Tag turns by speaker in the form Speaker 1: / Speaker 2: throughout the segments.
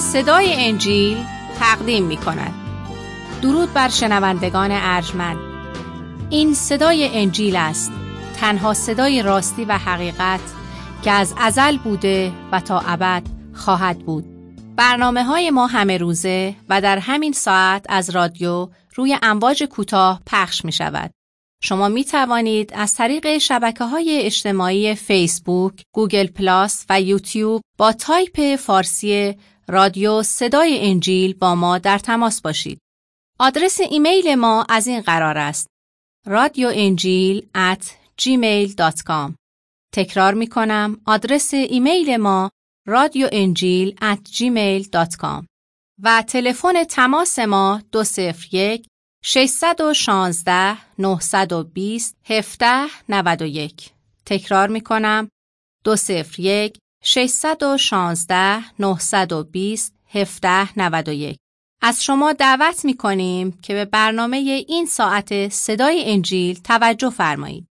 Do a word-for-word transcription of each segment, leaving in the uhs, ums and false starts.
Speaker 1: صدای انجیل تقدیم می کند. درود بر شنوندگان ارجمند. این صدای انجیل است، تنها صدای راستی و حقیقت که از ازل بوده و تا ابد خواهد بود. برنامه های ما همه روزه و در همین ساعت از رادیو روی امواج کوتاه پخش می شود. شما می توانید از طریق شبکه‌های اجتماعی فیسبوک، گوگل پلاس و یوتیوب با تایپ فارسی رادیو صدای انجیل با ما در تماس باشید. آدرس ایمیل ما از این قرار است: رادیو انجیل ات جیمیل دات کام. تکرار می کنم، آدرس ایمیل ما رادیو انجیل ات جیمیل دات کام و تلفن تماس ما دو صفر یک ششصد و شانزده نهصد و بیست هفده نود و یک. تکرار می کنم، دو صفر یک ششصد و شانزده نهصد و بیست هفده نود و یک. از شما دعوت می کنیم که به برنامه این ساعت صدای انجیل توجه فرمایید.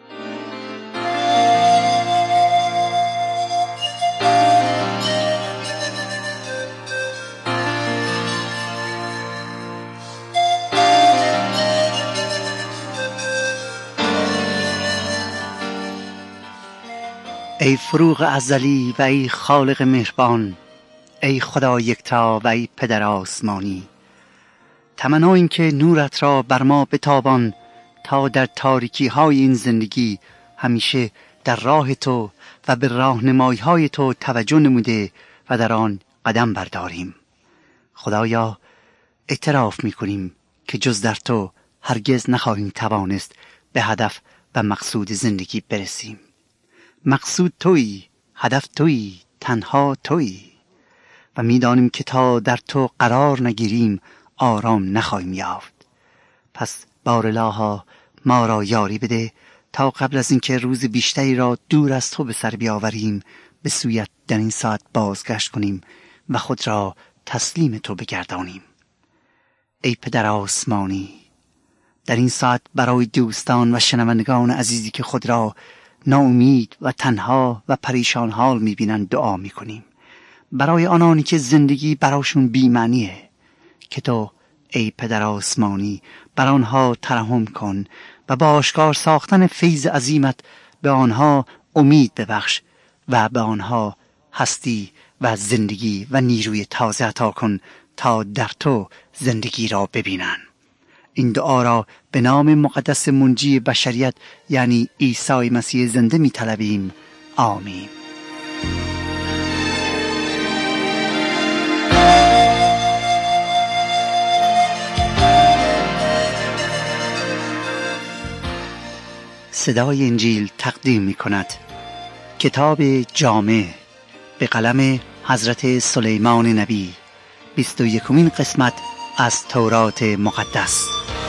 Speaker 2: ای فروغ ازلی و ای خالق مهربان، ای خدا یکتا و ای پدر آسمانی، تمنا این که نورت را بر ما بتابان تا در تاریکی های این زندگی همیشه در راه تو و به راهنمایی های تو توجه نموده و در آن قدم برداریم. خدایا، اعتراف می کنیم که جز در تو هرگز نخواهیم توانست به هدف و مقصود زندگی برسیم. مقصود تویی، هدف تویی، تنها تویی و می‌دانیم که تا در تو قرار نگیریم آرام نخواهیم یافت. پس بارالها ما را یاری بده تا قبل از اینکه روز بیشتری را دور از تو به سر بیاوریم به سویت در این ساعت بازگشت کنیم و خود را تسلیم تو بگردانیم. ای پدر آسمانی، در این ساعت برای دوستان و شنوندگان عزیزی که خود را ناامید و تنها و پریشان حال می‌بینند دعا می‌کنیم. برای آنانی که زندگی براشون بی‌معنیه، که تو ای پدر آسمانی بر آنها ترحم کن و با آشکار ساختن فیض عظیمت به آنها امید ببخش و به آنها هستی و زندگی و نیروی تازه عطا کن تا در تو زندگی را ببینن. این دعا را به نام مقدس منجی بشریت یعنی عیسی مسیح زنده می طلبیم. آمین. صدای انجیل تقدیم می کند کتاب جامع به قلم حضرت سلیمان نبی، بیست و یکمین قسمت از تورات مقدس.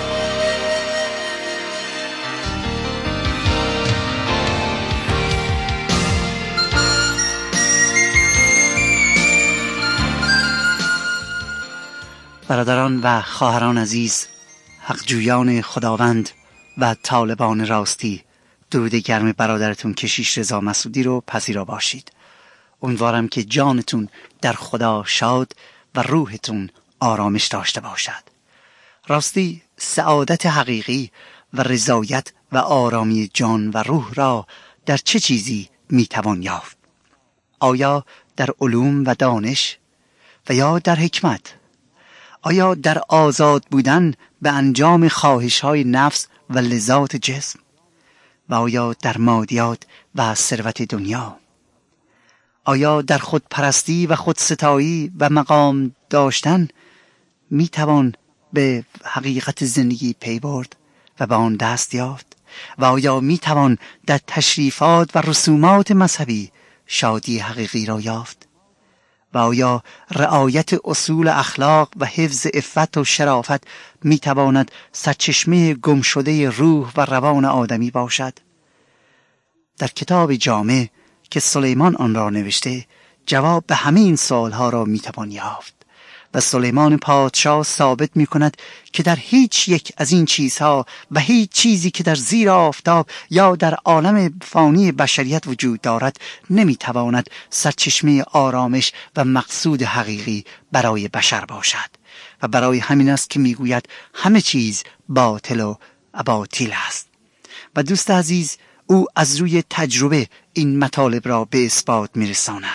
Speaker 2: برادران و خواهران عزیز، حقجویان خداوند و طالبان راستی، درود گرم برادرتون کشیش رضا مسعودی رو پذیرا باشید. امیدوارم که جانتون در خدا شاد و روحتون آرامش داشته باشد. راستی سعادت حقیقی و رضایت و آرامی جان و روح را در چه چیزی میتوان یافت؟ آیا در علوم و دانش و یا در حکمت؟ آیا در آزاد بودن به انجام خواهش‌های نفس و لذات جسم؟ و آیا در مادیات و ثروت دنیا؟ آیا در خود پرستی و خود ستایی و مقام داشتن می توان به حقیقت زندگی پی برد و به آن دست یافت؟ و آیا می توان در تشریفات و رسومات مذهبی شادی حقیقی را یافت؟ و آیا رعایت اصول اخلاق و حفظ عفت و شرافت می تواند سرچشمه گم شده روح و روان آدمی باشد؟ در کتاب جامع که سلیمان آن را نوشته، جواب به همه این سوالها را می توان یافت و سلیمان پادشاه ثابت می کند که در هیچ یک از این چیزها و هیچ چیزی که در زیر آفتاب یا در عالم فانی بشریت وجود دارد نمی تواند سرچشمه آرامش و مقصود حقیقی برای بشر باشد و برای همین است که می گوید همه چیز باطل و اباطیل است. و دوست عزیز، او از روی تجربه این مطالب را به اثبات می رساند.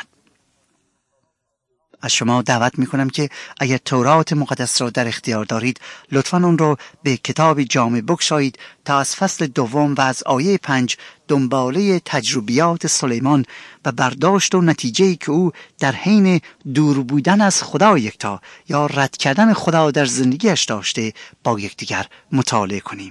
Speaker 2: از شما دعوت می کنم که اگر تورات مقدس را در اختیار دارید لطفاً اون را به کتاب جامع بگشایید تا از فصل دوم و از آیه پنج دنباله تجربیات سلیمان و برداشت و نتیجه‌ای که او در حین دور بودن از خدا یکتا یا رد کردن خدا در زندگیش داشته با یکدیگر مطالعه کنیم.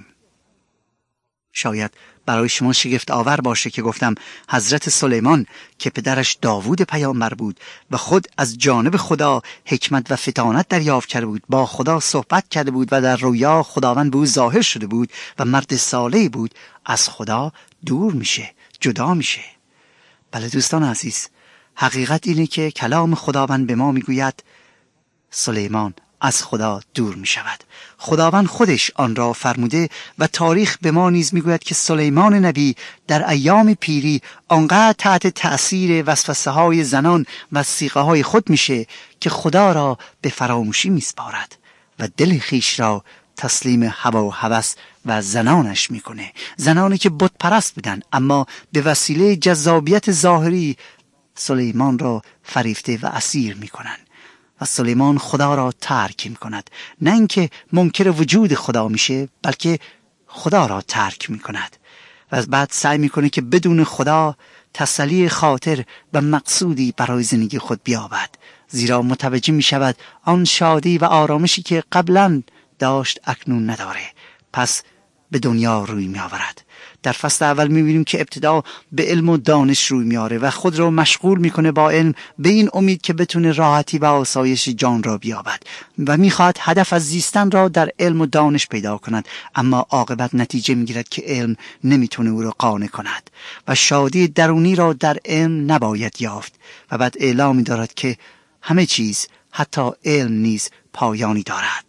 Speaker 2: شاید برای شما شگفت آور باشه که گفتم حضرت سلیمان که پدرش داوود پیامبر بود و خود از جانب خدا حکمت و فطانت دریافت کرده بود، با خدا صحبت کرده بود و در رویا خداوند به او ظاهر شده بود و مرد صالحی بود، از خدا دور میشه، جدا میشه. بله دوستان عزیز، حقیقت اینه که کلام خداوند به ما میگوید سلیمان از خدا دور می شود. خداوند خودش آن را فرموده و تاریخ به ما نیز می گوید که سلیمان نبی در ایام پیری آنقدر تحت تأثیر وسوسه های زنان و سیغه های خود میشه که خدا را به فراموشی می سپارد و دل خیش را تسلیم هوا و هوس و زنانش میکنه. زنانی که بت پرست بودن اما به وسیله جذابیت ظاهری سلیمان را فریفته و اسیر میکنن و سلیمان خدا را ترک می کند. نه اینکه منکر وجود خدا میشه، بلکه خدا را ترک می کند و از بعد سعی می کنه که بدون خدا تسلی خاطر و مقصودی برای زندگی خود بیابد، زیرا متوجه می شود آن شادی و آرامشی که قبلا داشت اکنون نداره، پس به دنیا روی می آورد. در فصل اول می‌بینیم که ابتدا به علم و دانش روی میاره و خود را مشغول میکنه با علم به این امید که بتونه راحتی و آسایش جان را بیابد و میخواد هدف از زیستن را در علم و دانش پیدا کند، اما عاقبت نتیجه میگیرد که علم نمیتونه او را قانع کند و شادی درونی را در علم نباید یافت و بعد اعلام دارد که همه چیز حتی علم نیز پایانی دارد.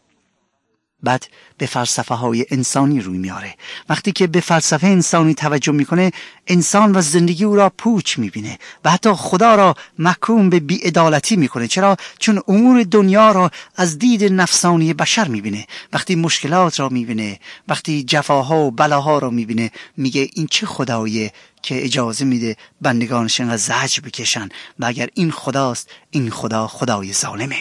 Speaker 2: بعد به فلسفه های انسانی روی میاره. وقتی که به فلسفه انسانی توجه میکنه، انسان و زندگی او را پوچ میبینه و حتی خدا را محکوم به بی‌عدالتی میکنه. چرا؟ چون امور دنیا را از دید نفسانی بشر میبینه. وقتی مشکلات را میبینه، وقتی جفاها و بلاها را میبینه، میگه این چه خداییه که اجازه میده بندگانش انقدر زجر بکشن و اگر این خداست، این خدا خدای ظالمه.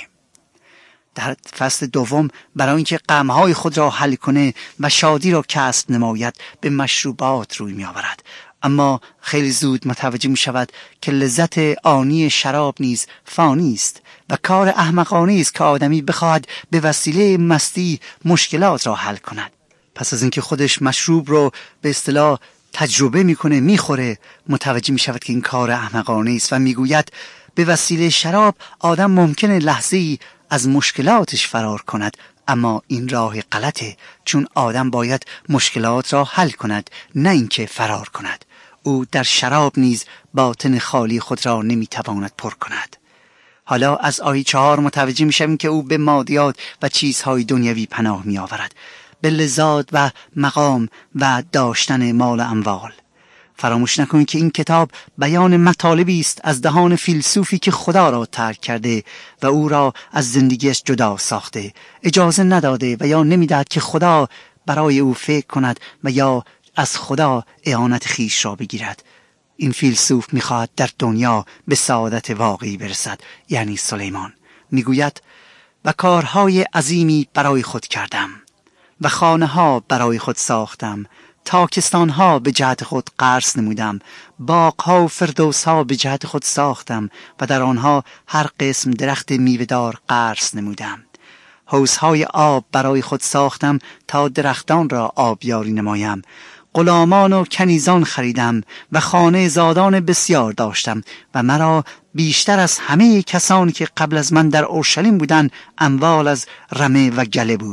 Speaker 2: در فصل دوم برای اینکه غم‌های خود را حل کنه و شادی را کسب نماید به مشروبات روی می آورد، اما خیلی زود متوجه می شود که لذت آنی شراب نیز فانی است و کار احمقانه است که آدمی بخواهد به وسیله مستی مشکلات را حل کند. پس از اینکه خودش مشروب رو به اصطلاح تجربه میکنه، میخوره، متوجه می شود که این کار احمقانه است و میگوید به وسیله شراب آدم ممکنه لحظه‌ای از مشکلاتش فرار کند، اما این راه غلطه، چون آدم باید مشکلات را حل کند نه اینکه فرار کند. او در شراب نیز باطن خالی خود را نمیتواند پر کند. حالا از آیه چهار متوجه میشیم که او به مادیات و چیزهای دنیوی پناه می آورد، به لذات و مقام و داشتن مال اموال. فراموش نکنید که این کتاب بیان مطالبی است از دهان فیلسوفی که خدا را ترک کرده و او را از زندگیش جدا ساخته، اجازه نداده و یا نمیداد که خدا برای او فکر کند و یا از خدا اعانت خیش را بگیرد. این فیلسوف میخواهد در دنیا به سعادت واقعی برسد، یعنی سلیمان. میگوید و کارهای عظیمی برای خود کردم و خانه ها برای خود ساختم، تاکستان ها به جهت خود قرض نمودم، باغ ها و فردوس ها به جهت خود ساختم و در آنها هر قسم درخت میوه‌دار قرض نمودم. حوض های آب برای خود ساختم تا درختان را آبیاری نمایم. غلامان و کنیزان خریدم و خانه زادان بسیار داشتم و مرا بیشتر از همه کسانی که قبل از من در اورشلیم بودند اموال از رمه و گله بود.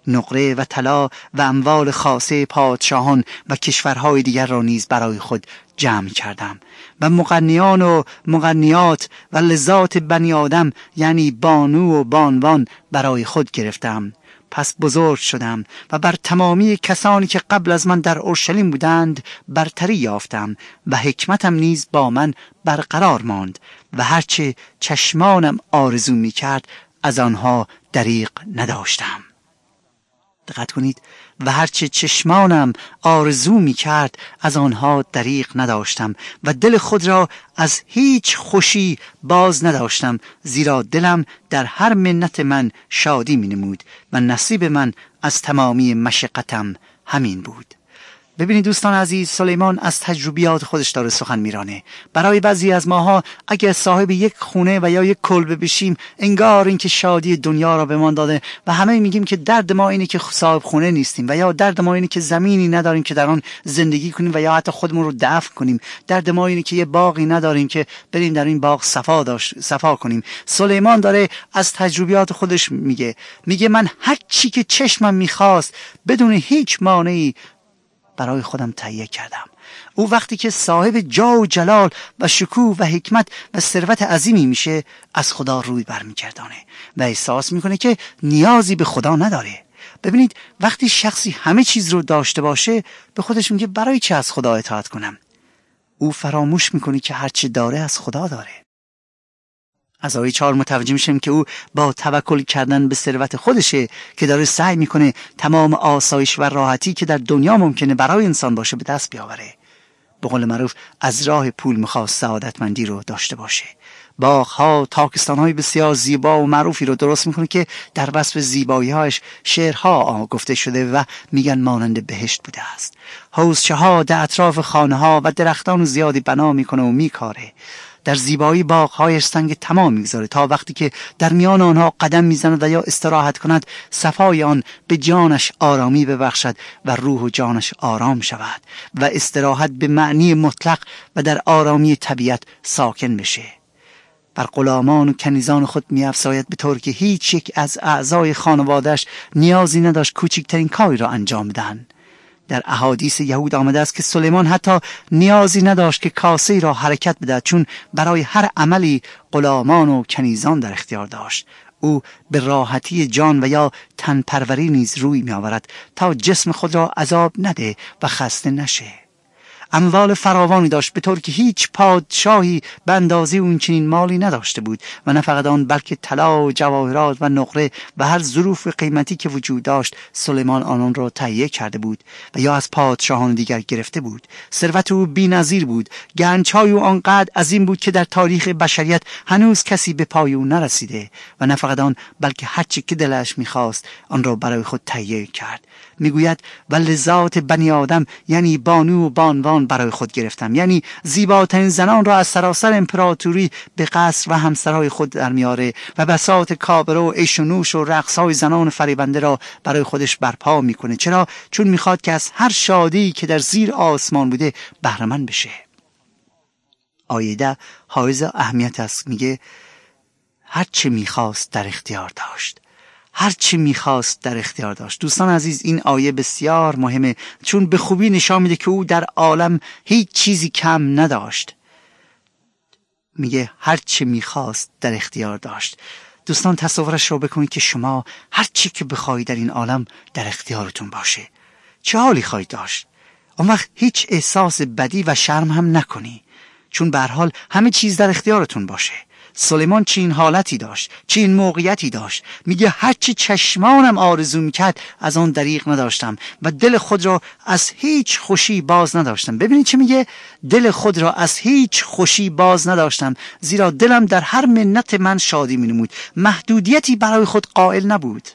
Speaker 2: نقره و طلا و اموال خاصه پادشاهان و کشورهای دیگر را نیز برای خود جمع کردم و مغنیان و مغنیات و لذات بنی آدم یعنی بانو و بانوان برای خود گرفتم. پس بزرگ شدم و بر تمامی کسانی که قبل از من در اورشلیم بودند برتری یافتم و حکمتم نیز با من برقرار ماند و هرچه چشمانم آرزو می کرد از آنها دریغ نداشتم. دقت کنید، و هرچه چشمانم آرزو می کرد از آنها دریغ نداشتم و دل خود را از هیچ خوشی باز نداشتم، زیرا دلم در هر منت من شادی می نمود و نصیب من از تمامی مشقتم همین بود. ببینید دوستان عزیز، سلیمان از تجربیات خودش داره سخن میرانه. برای بعضی از ماها اگر صاحب یک خونه و یا یک کلبه بشیم انگار اینکه شادی دنیا را به ما داده و همه میگیم که درد ما اینه که صاحب خونه نیستیم و یا درد ما اینه که زمینی نداریم که در آن زندگی کنیم و یا حتی خودمون رو دفن کنیم. درد ما اینه که یه باغی نداریم که بریم در این باغ صفا داشت صفا کنیم. سلیمان داره از تجربیات خودش میگه میگه من هر چی که چشمم میخواست بدون هیچ مانعی برای خودم تهیه کردم. او وقتی که صاحب جاه و جلال و شکوه و حکمت و ثروت عظیمی میشه از خدا روی برمیگردانه و احساس میکنه که نیازی به خدا نداره. ببینید وقتی شخصی همه چیز رو داشته باشه به خودش میگه برای چه از خدا اطاعت کنم؟ او فراموش میکنه که هر چی داره از خدا داره. از آیه چهار متوجه میشیم که او با توکل کردن به ثروت خودشه که داره سعی میکنه تمام آسایش و راحتی که در دنیا ممکنه برای انسان باشه به دست بیاوره. به قول معروف از راه پول میخواست سعادتمندی رو داشته باشه. باغ‌ها، تاکستان‌های بسیار زیبا و معروفی رو درست میکنه که در وصف زیبایی‌هاش شعرها گفته شده و میگن مانند بهشت بوده است. حوضچه‌ها در اطراف خانه‌ها و درختان زیادی بنا میکنه و میکاره. در زیبایی باغ‌هایش سنگ تمام میگذاره تا وقتی که در میان آنها قدم میزند و یا استراحت کند صفای آن به جانش آرامی ببخشد و روح و جانش آرام شود و استراحت به معنی مطلق و در آرامی طبیعت ساکن بشه. بر غلامان و کنیزان خود می‌افزاید به طور که هیچ یک از اعضای خانواده‌اش نیازی نداشت کوچکترین کاری را انجام بدن. در احادیث یهود آمده است که سلیمان حتی نیازی نداشت که کاسه را حرکت بدهد، چون برای هر عملی غلامان و کنیزان در اختیار داشت. او به راحتی جان و یا تن پروری نیز روی می آورد تا جسم خود را عذاب نده و خسته نشه. اموال فراوانی داشت به طور که هیچ پادشاهی به اندازه اون چنین مالی نداشته بود و نه فقط آن بلکه طلا و جواهرات و نقره و هر ظروف قیمتی که وجود داشت سلیمان آنان را تهیه کرده بود و یا از پادشاهان دیگر گرفته بود. ثروت او بی‌نظیر بود. گنج‌های او آنقدر عظیم بود که در تاریخ بشریت هنوز کسی به پای او نرسیده و نه فقط آن بلکه هر چی که دلش می‌خواست آن را برای خود تهیه کرد. میگوید و لذات بنی آدم یعنی بانو و بانوان برای خود گرفتم، یعنی زیباترین زنان را از سراسر امپراتوری به قصر و همسرای خود در میاره و بساط کابره و عیش و نوش و رقصهای زنان فریبنده را برای خودش برپا میکنه. چرا؟ چون میخواد که از هر شادی که در زیر آسمان بوده بهره مند بشه. آیه ده حائز اهمیت است. میگه هر چه میخواست در اختیار داشت. هر چی میخواست در اختیار داشت. دوستان عزیز این آیه بسیار مهمه چون به خوبی نشان میده که او در عالم هیچ چیزی کم نداشت. میگه هر چی میخواست در اختیار داشت. دوستان تصورش رو بکنید که شما هر چی که بخواید در این عالم در اختیارتون باشه. چه حالی خواهید داشت؟ اون وقت هیچ احساس بدی و شرم هم نکنی چون به هر حال همه چیز در اختیارتون باشه. سلیمان چین حالتی داشت، چین موقعیتی داشت. میگه هرچی چشمانم آرزو میکرد از آن دریغ نداشتم و دل خود را از هیچ خوشی باز نداشتم. ببینید چه میگه؟ دل خود را از هیچ خوشی باز نداشتم زیرا دلم در هر منت من شادی مینمود. محدودیتی برای خود قائل نبود.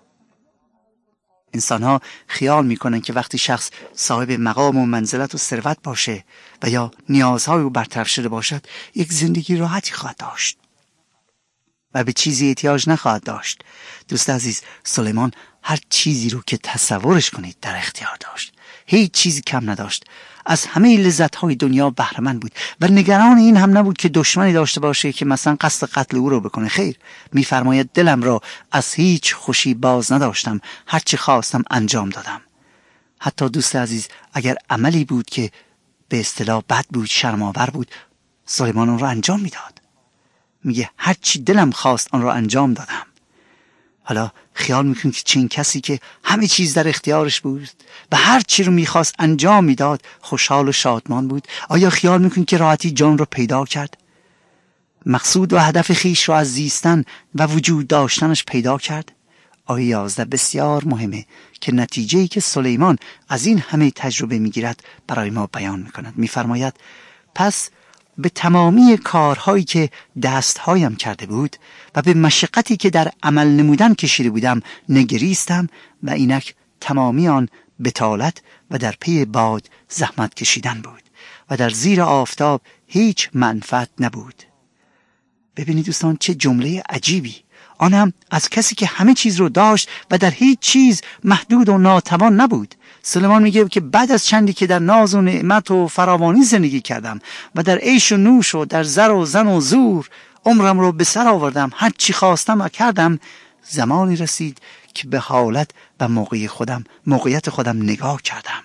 Speaker 2: انسان ها خیال میکنن که وقتی شخص صاحب مقام و منزلت و ثروت باشه و یا نیازهای او برطرف شده باشد یک زندگی راحتی خواهد داشت و به چیزی احتیاج نخواهد داشت. دوست عزیز سلیمان هر چیزی رو که تصورش کنید در اختیار داشت. هیچ چیزی کم نداشت. از همه لذت‌های دنیا بهره مند بود و نگران این هم نبود که دشمنی داشته باشه که مثلا قصد قتل او رو بکنه. خیر، می‌فرماید دلم را از هیچ خوشی باز نداشتم، هر چی خواستم انجام دادم. حتی دوست عزیز، اگر عملی بود که به اصطلاح بد بود، شرم‌آور بود، سلیمان اون رو انجام میداد. میگه هر چی دلم خواست آن رو انجام دادم. حالا خیال میکنید که چین کسی که همه چیز در اختیارش بود و هر چی رو میخواست انجام میداد خوشحال و شادمان بود؟ آیا خیال میکنید که راحتی جان رو پیدا کرد؟ مقصود و هدف خیش رو از زیستن و وجود داشتنش پیدا کرد؟ آیه یازده بسیار مهمه که نتیجه‌ای که سلیمان از این همه تجربه میگیرد برای ما بیان میکند. میفرماید پس به تمامی کارهایی که دستهایم کرده بود و به مشقتی که در عمل نمودن کشیده بودم نگریستم و اینک تمامی آن بتالت و در پی باد زحمت کشیدن بود و در زیر آفتاب هیچ منفعت نبود. ببینید دوستان چه جمله عجیبی، آن هم از کسی که همه چیز رو داشت و در هیچ چیز محدود و ناتوان نبود. سلیمان میگه که بعد از چندی که در ناز و نعمت و فراوانی زندگی کردم و در عیش و نوش و در زر و زن و زور عمرم رو به سر آوردم، هر چی خواستم و کردم، زمانی رسید که به حالت و موقع خودم موقعیت خودم نگاه کردم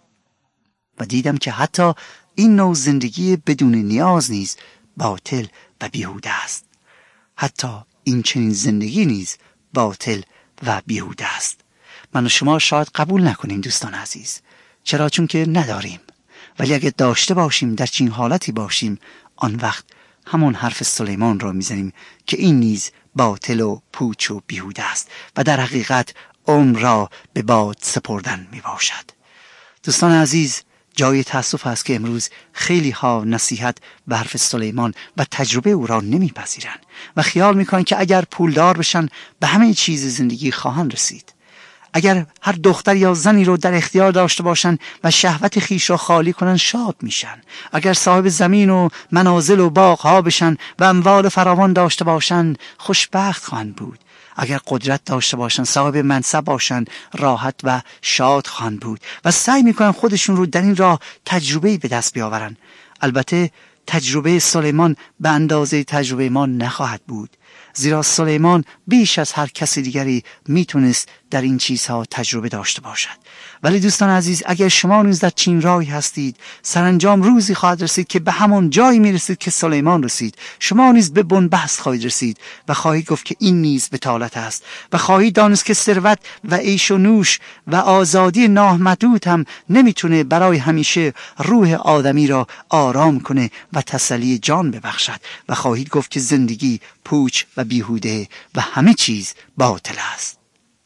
Speaker 2: و دیدم که حتی این نوع زندگی بدون نیاز نیز باطل و بیهوده است. حتی این چنین زندگی نیز باطل و بیهوده است. من و شما شاید قبول نکنیم دوستان عزیز، چرا؟ چون که نداریم. ولی اگه داشته باشیم، در چنین حالتی باشیم، آن وقت همون حرف سلیمان را میزنیم که این نیز باطل و پوچ و بیهوده است و در حقیقت عمر را به باد سپردن میباشد. دوستان عزیز، جای تأسف است که امروز خیلی ها نصیحت به حرف سلیمان و تجربه او را نمیپذیرند و خیال میکنن که اگر پولدار بشن به همه چیز زندگی خواهند رسید. اگر هر دختر یا زنی رو در اختیار داشته باشن و شهوت خیش را خالی کنن شاد میشن. اگر صاحب زمین و منازل و باغ ها بشن و اموال فراوان داشته باشن خوشبخت خواهند بود. اگر قدرت داشته باشن، صاحب منصب باشن، راحت و شاد خواهند بود و سعی میکنن خودشون رو در این راه تجربه‌ای به دست بیاورن. البته تجربه سلیمان به اندازه تجربه ما نخواهد بود، زیرا سلیمان بیش از هر کسی دیگری میتونست در این چیزها تجربه داشته باشد. ولی دوستان عزیز، اگر شما نیز در چین راهی هستید، سرانجام روزی خواهد رسید که به همون جایی میرسید که سلیمان رسید. شما نیز به بنبست خواهید رسید و خواهید گفت که این نیز بتالت است و خواهید دانست که ثروت و عیش و نوش و آزادی نامحدود هم نمیتونه برای همیشه روح آدمی را آرام کنه و تسلی جان ببخشد و خواهید گفت که زندگی پوچ و بیهوده و همه چیز باطل است.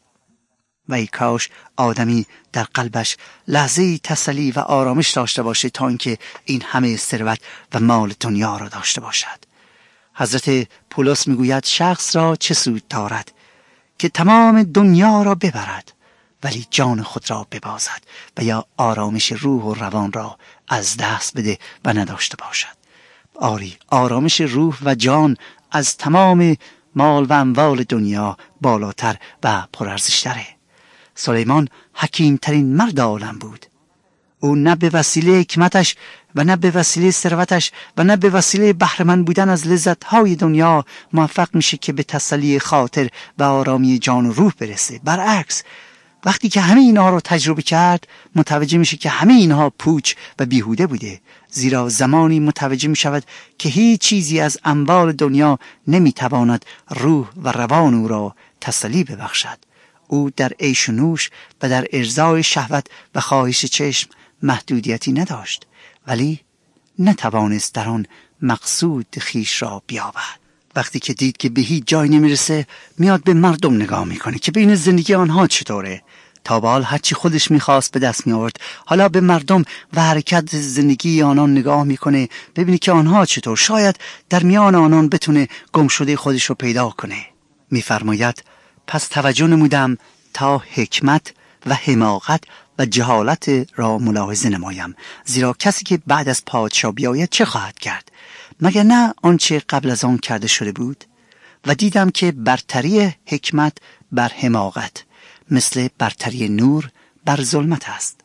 Speaker 2: و ای کاش آدمی در قلبش لحظه‌ای تسلی و آرامش داشته باشه تا اینکه این همه ثروت و مال دنیا را داشته باشد. حضرت پولس میگوید شخص را چه سود دارد که تمام دنیا را ببرد ولی جان خود را ببازد و یا آرامش روح و روان را از دست بده و نداشته باشد. آری، آرامش روح و جان از تمام مال و اموال دنیا بالاتر و پرارزش‌تره. سلیمان حکیم ترین مرد عالم بود. او نه به وسیله حکمتش و نه به وسیله ثروتش و نه به وسیله بهره‌مند بودن از لذت‌های دنیا موفق میشه که به تسلی خاطر و آرامی جان و روح برسه. برعکس، وقتی که همه اینها رو تجربه کرد متوجه میشه که همه اینها پوچ و بیهوده بوده، زیرا زمانی متوجه میشود که هیچ چیزی از اموال دنیا نمیتواند روح و روان او را تسلی ببخشد. او در عیش و نوش و در ارضای شهوت و خواهش چشم محدودیتی نداشت، ولی نتوانست در آن مقصود خیش را بیابد. وقتی که دید که به هیچ جای نمیرسه میاد به مردم نگاه میکنه که بین زندگی آنها چطوره. تا به حال هرچی خودش میخواست به دست میآورد، حالا به مردم و حرکت زندگی آنان نگاه میکنه ببینی که آنها چطور، شاید در میان آنان بتونه گم شده خودش رو پیدا کنه. میفرماید پس توجه نمودم تا حکمت و حماقت و جهالت را ملاحظه نمایم، زیرا کسی که بعد از پادشاه بیاید چه خواهد کرد؟ مگر نه آنچه قبل از آن کرده شده بود؟ و دیدم که برتری حکمت بر حماقت مثل برتری نور بر ظلمت است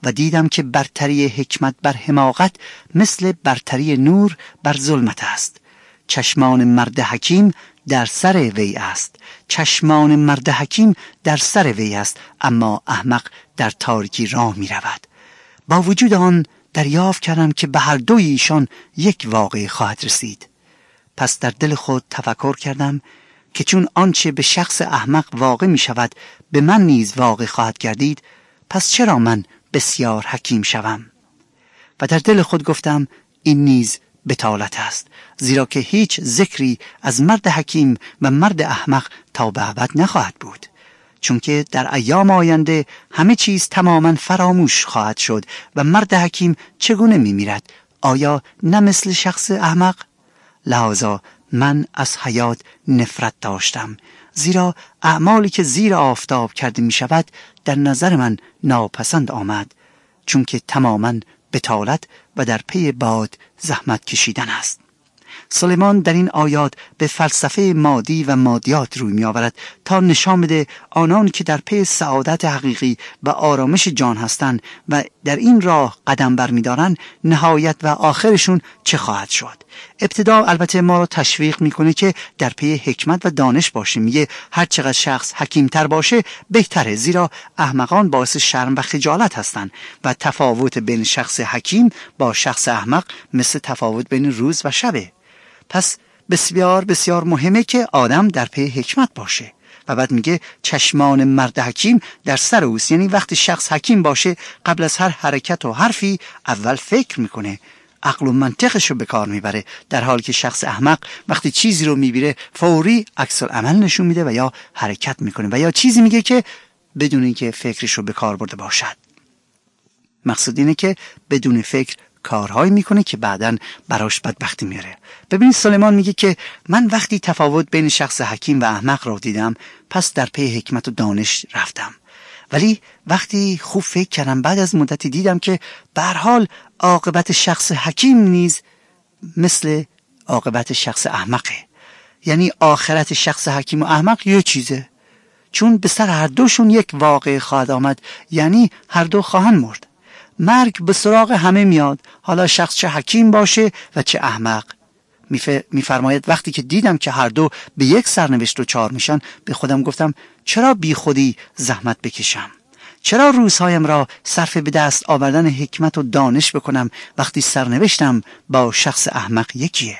Speaker 2: و دیدم که برتری حکمت بر حماقت مثل برتری نور بر ظلمت است. چشمان مرد حکیم در سر وی است چشمان مرد حکیم در سر وی است اما احمق در تاریکی راه می رود. با وجود آن دریافت کردم که به هر دوی ایشان یک واقعه خواهد رسید. پس در دل خود تفکر کردم که چون آنچه به شخص احمق واقع می شود به من نیز واقع خواهد گردید، پس چرا من بسیار حکیم شوم؟ و در دل خود گفتم این نیز بتالت است، زیرا که هیچ ذکری از مرد حکیم و مرد احمق تا به ابد نخواهد بود، چون که در ایام آینده همه چیز تماما فراموش خواهد شد و مرد حکیم چگونه می میرد؟ آیا نه مثل شخص احمق؟ لحاظا من از حیات نفرت داشتم، زیرا اعمالی که زیر آفتاب کرده می شود در نظر من ناپسند آمد، چون که تماما بتالت و در پی باد زحمت کشیدن است. سلیمان در این آیات به فلسفه مادی و مادیات روی می آورد تا نشان بده آنان که در پی سعادت حقیقی و آرامش جان هستند و در این راه قدم بر می دارن نهایت و آخرشون چه خواهد شد. ابتدا البته ما رو تشویق میکنه که در پی حکمت و دانش باشیم. میگه هر چقدر شخص حکیمتر باشه بهتره، زیرا احمقان باعث شرم و خجالت هستند و تفاوت بین شخص حکیم با شخص احمق مثل تفاوت بین روز و شبه. پس بسیار بسیار مهمه که آدم در پی حکمت باشه. و بعد میگه چشمان مرد حکیم در سر اوست، یعنی وقتی شخص حکیم باشه قبل از هر حرکت و حرفی اول فکر میکنه، عقل و منطقش رو به کار میبره، در حالی که شخص احمق وقتی چیزی رو میبینه فوری عکس العمل نشون میده و یا حرکت میکنه و یا چیزی میگه که بدون اینکه فکرش رو به کار برده باشد. مقصود اینه که بدون فکر کارهایی میکنه که بعداً براش بدبختی میاره. ببینید سلیمان میگه که من وقتی تفاوت بین شخص حکیم و احمق رو دیدم پس در پی حکمت و دانش رفتم، ولی وقتی خوب فکر کردم بعد از مدتی دیدم که به هر حال عاقبت شخص حکیم نیز مثل عاقبت شخص احمقه، یعنی آخرت شخص حکیم و احمق یه چیزه، چون به سر هر دوشون یک واقعه خواهد آمد، یعنی هر دو خواهند مرد. مرگ به سراغ همه میاد، حالا شخص چه حکیم باشه و چه احمق. میفرماید وقتی که دیدم که هر دو به یک سرنوشت دچار میشن به خودم گفتم چرا بی خودی زحمت بکشم؟ چرا روزهایم را صرف به دست آوردن حکمت و دانش بکنم وقتی سرنوشتم با شخص احمق یکیه؟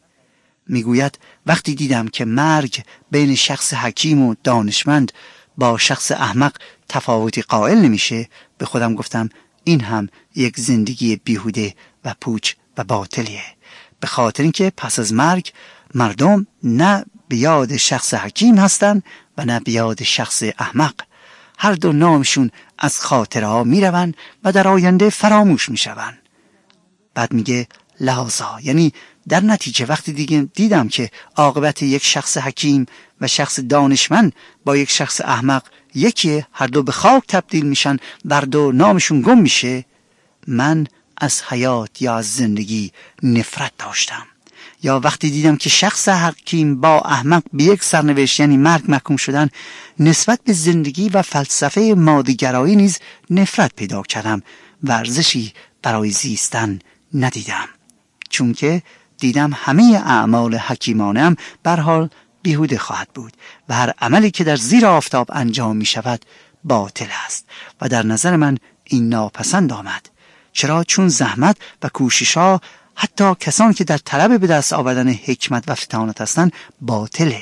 Speaker 2: میگوید وقتی دیدم که مرگ بین شخص حکیم و دانشمند با شخص احمق تفاوتی قائل نمیشه به خودم گفتم این هم یک زندگی بیهوده و پوچ و باطلیه، به خاطر اینکه پس از مرگ مردم نه به یاد شخص حکیم هستن و نه به یاد شخص احمق. هر دو نامشون از خاطره ها می روند و در آینده فراموش می شوند. بعد میگه لحاظا، یعنی در نتیجه وقتی دیگه دیدم که عاقبت یک شخص حکیم و شخص دانشمند با یک شخص احمق یکیه، هر دو به خاک تبدیل میشن، بر دو نامشون گم میشه، من از حیات یا از زندگی نفرت داشتم. یا وقتی دیدم که شخص حکیم با احمق به یک سرنوشت یعنی مرگ محکوم شدن، نسبت به زندگی و فلسفه مادیگرایی نیز نفرت پیدا کردم و ارزشی برای زیستن ندیدم، چون که دیدم همه اعمال حکیمانم بر حال بیهوده خواهد بود و هر عملی که در زیر آفتاب انجام می شود باطل است و در نظر من این ناپسند آمد. چرا؟ چون زحمت و کوشش‌ها حتی کسانی که در طلب به دست آوردن حکمت و فطانت هستند باطله.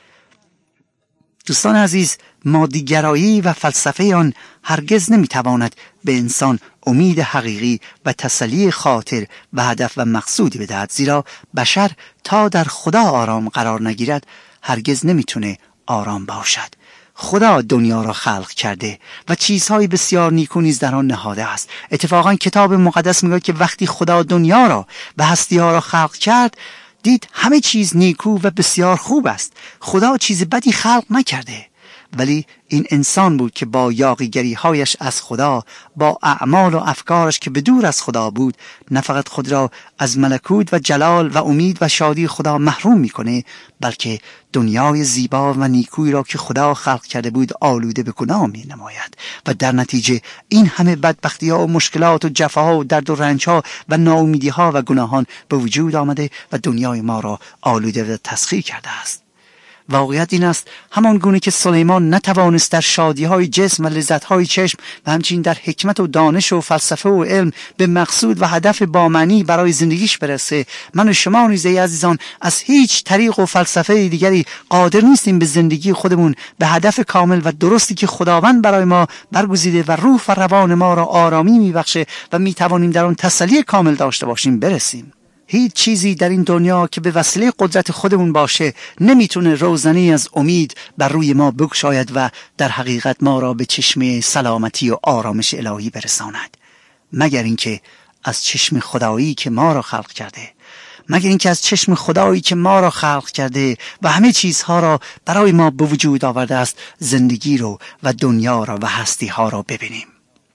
Speaker 2: دوستان عزیز، مادیگرایی و فلسفه آن هرگز نمیتواند به انسان امید حقیقی و تسلی خاطر و هدف و مقصودی بدهد، زیرا بشر تا در خدا آرام قرار نگیرد هرگز نمیتونه آرام باشد. خدا دنیا را خلق کرده و چیزهای بسیار نیکو نیز در آن نهاده است. اتفاقا کتاب مقدس میگه که وقتی خدا دنیا را و هستی ها را خلق کرد دید همه چیز نیکو و بسیار خوب است. خدا چیز بدی خلق نکرده ولی این انسان بود که با یاغیگری هایش از خدا، با اعمال و افکارش که به دور از خدا بود، نه فقط خود را از ملکوت و جلال و امید و شادی خدا محروم میکنه، بلکه دنیای زیبا و نیکویی را که خدا خلق کرده بود آلوده به گناه می نماید و در نتیجه این همه بدبختی ها و مشکلات و جفاها و درد و رنج ها و ناامیدی ها و گناهان به وجود آمده و دنیای ما را آلوده و تسخیر کرده است. واقعیت این است همان گونه که سلیمان نتوانست در شادی های جسم و لذت های چشم و همچنین در حکمت و دانش و فلسفه و علم به مقصود و هدف بامعنی برای زندگیش برسه، من و شما نیز ای عزیزان از هیچ طریق و فلسفه دیگری قادر نیستیم به زندگی خودمون به هدف کامل و درستی که خداوند برای ما برگزیده و روح و روان ما را آرامی میبخشه و میتوانیم در آن تسلی کامل داشته باشیم برسیم. هیچ چیزی در این دنیا که به وسیله قدرت خودمون باشه نمیتونه روزنی از امید بر روی ما بگشاید و در حقیقت ما را به چشمه سلامتی و آرامش الهی برساند، مگر اینکه از چشم خدایی که ما را خلق کرده مگر اینکه از چشم خدایی که ما را خلق کرده و همه چیزها را برای ما به وجود آورده است زندگی رو و دنیا را و هستی ها را ببینیم.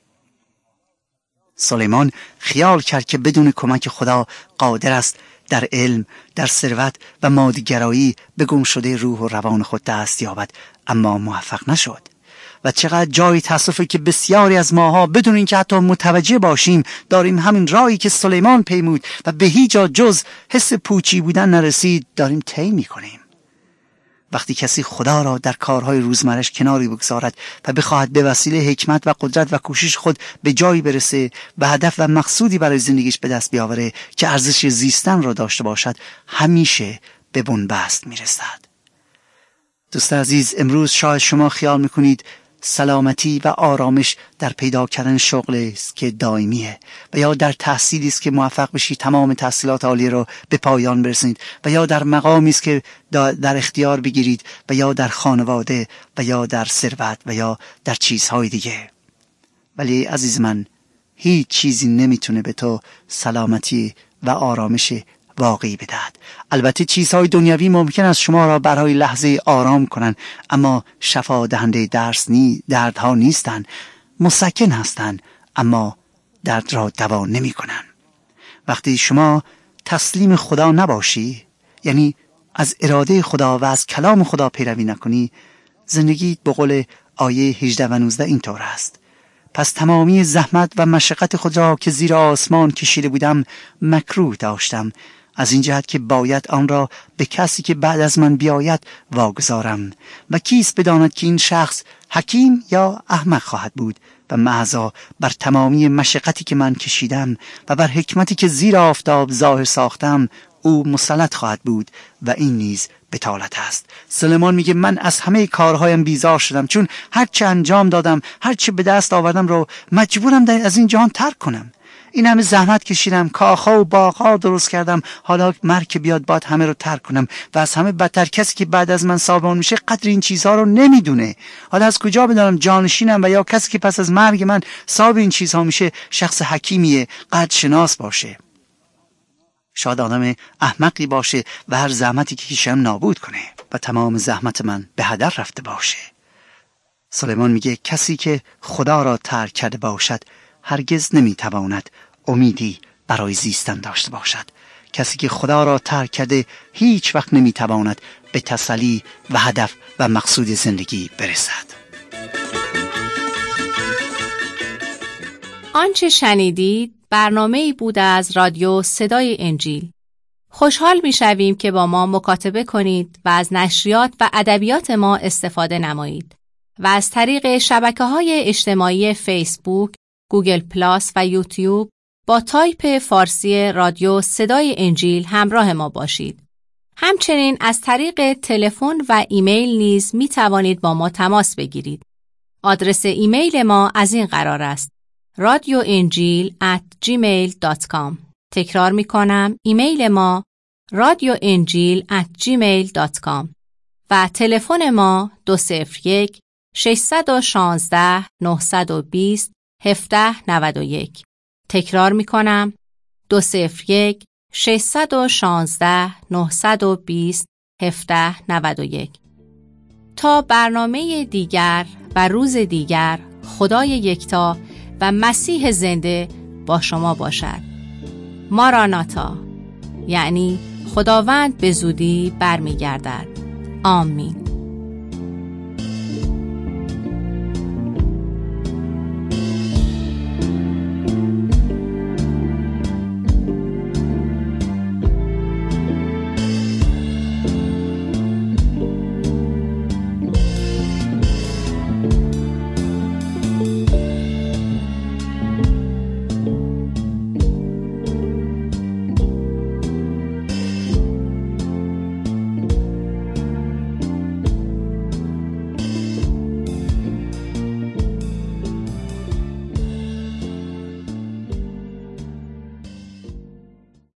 Speaker 2: سلیمان خیال کرد که بدون کمک خدا قادر است در علم، در ثروت و مادیگرایی به گم شده روح و روان خود دست یابد، اما موفق نشد. و چقدر جای تأسفه که بسیاری از ماها بدون اینکه حتی متوجه باشیم داریم همین راهی که سلیمان پیمود و به هیچ جا جز حس پوچی بودن نرسید داریم طی می‌کنیم. وقتی کسی خدا را در کارهای روزمرش کناری بگذارد و بخواهد به وسیله حکمت و قدرت و کوشش خود به جایی برسه و هدف و مقصودی برای زندگیش به دست بیاوره که ارزش زیستن را داشته باشد، همیشه به بنبست میرسد. دوست عزیز، امروز شاید شما خیال میکنید سلامتی و آرامش در پیدا کردن شغلی است که دائمیه و یا در تحصیلی است که موفق بشید تمام تحصیلات عالی را به پایان برسونید و یا در مقامی است که در اختیار بگیرید و یا در خانواده و یا در ثروت و یا در چیزهای دیگه. ولی عزیز من، هیچ چیزی نمیتونه به تو سلامتی و آرامش واقعی بدهد. البته چیزهای دنیوی ممکن است شما را برای لحظه آرام کنند، اما شفا دهنده درس نی دردها نیستند. مسکن هستند اما درد را دوا نمی کنند. وقتی شما تسلیم خدا نباشی، یعنی از اراده خدا و از کلام خدا پیروی نکنی، زندگی به قول آیه هجده و نوزده اینطور است: پس تمامی زحمت و مشقت خود را که زیر آسمان کشیده بودم مکروه داشتم، از این جهت که باید آن را به کسی که بعد از من بیاید واگذارم. و کیست بداند که این شخص حکیم یا احمق خواهد بود، و معزا بر تمامی مشقتی که من کشیدم و بر حکمتی که زیر آفتاب ظاهر ساختم او مسلط خواهد بود و این نیز بتالت است. سلیمان میگه من از همه کارهایم بیزار شدم، چون هر چه انجام دادم، هر چه به دست آوردم رو مجبورم در از این جهان ترک کنم. این همه زحمت کشیدم، کاخها و باغها درست کردم، حالا مرگ بیاد باید همه رو ترک کنم. و از همه بدتر کسی که بعد از من سابقان میشه قدر این چیزها رو نمیدونه. حالا از کجا بدانم جانشینم و یا کسی که پس از مرگ من صاحب این چیزها میشه شخص حکیمیه، قدر شناس باشه؟ شاید آدم احمقی باشه و هر زحمتی که کشم نابود کنه و تمام زحمت من به هدر رفته باشه. سلیمان میگه کسی که خدا را ترک کرده باشد هرگز نمیتواند امیدی برای زیستن داشته باشد. کسی که خدا را ترک کرده هیچ وقت نمیتواند به تسلی و هدف و مقصود زندگی برسد.
Speaker 1: آنچه شنیدید برنامه‌ای بود از رادیو صدای انجیل. خوشحال می‌شویم که با ما مکاتبه کنید و از نشریات و ادبیات ما استفاده نمایید و از طریق شبکه‌های اجتماعی فیسبوک، گوگل پلاس و یوتیوب با تایپ فارسی رادیو صدای انجیل همراه ما باشید. همچنین از طریق تلفن و ایمیل نیز می توانید با ما تماس بگیرید. آدرس ایمیل ما از این قرار است: رادیو انجیل ات جیمیل دات کام. تکرار می کنم، ایمیل ما رادیو انجیل ات جیمیل دات کام و تلفن ما دو صفر یک ششصد و شانزده نهصد و بیست هفده نود و یک. تکرار می کنم، دو صفر یک ششصد و شانزده نهصد و بیست هفده نود و یک. تا برنامه دیگر و روز دیگر، خدای یکتا و مسیح زنده با شما باشد. ماراناتا، یعنی خداوند به زودی برمیگردد. آمین.